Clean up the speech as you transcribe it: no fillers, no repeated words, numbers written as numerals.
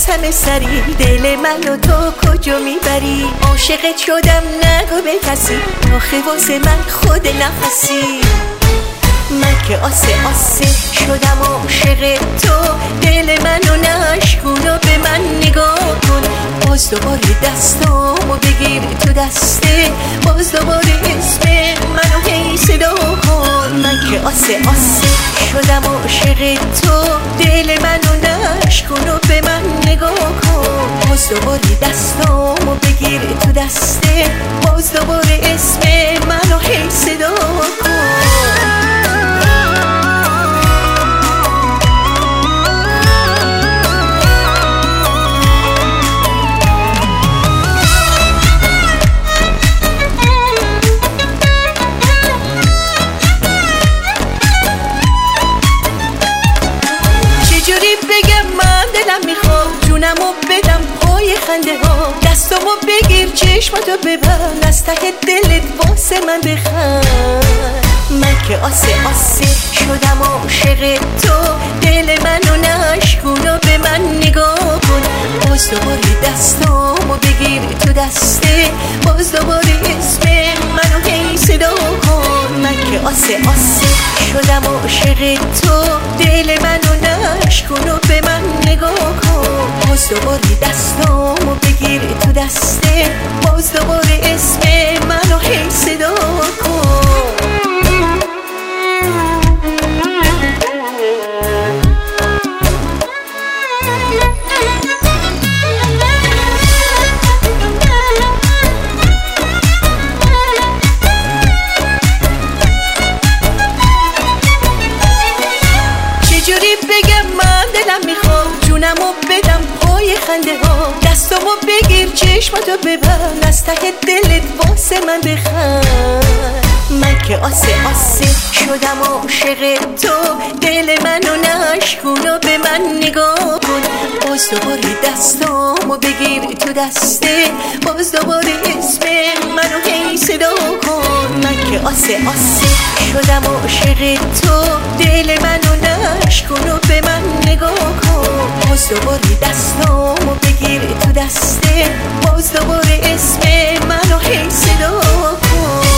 همه سری دل منو تو کجا میبری؟ عاشقت شدم نگو به کسی، آخه واسه من خود نفسی. من که آسه شدم عاشق تو، دل منو نشکن و به من نگاه کن. باز دوباره دستامو بگیر تو دسته، باز دوباره اسم منو هی صدا کن. من که آسه شدم عاشق تو، دل منو نشکن و به من نگاه کن. باز دوباره دستامو بگیر تو دسته، باز دوباره اسم منو هی صدا کن. چجوری بگم من دلم میخواد جونمو بدم پای خنده ها، دستامو بگیر چشماتو ببند از ته دلت واسه من بخند. من که آسه شدم عاشق تو، دل منو نشکن و به من نگاه کن. باز دوباره دستامو بگیر تو دسته، باز دوباره اسم منو هی صدا کن. من که آسه شدم عاشق تو، دل منو نشکن و به من نگاه کن. باز دوباره دستامو بگیر تو دسته، باز دوباره اسم منو هی صدا کن. چجوری بگم من دلم میخواد جونمو بدم پای خنده ها، دستامو بگیر چشماتو ببند از ته دلت واسه من بخند. من که آسه شدم عاشق تو، دل منو نشکن و به من نگاه کن. باز دوباره دستامو بگیر تو دسته، باز دوباره اسم منو هی صدا کن. من که آسه شدم عاشق تو، دل منو نشکن و به من نگاه کن. باز دوباره دستامو بگیر تو دسته، باز دوباره اسم منو هی صدا کن.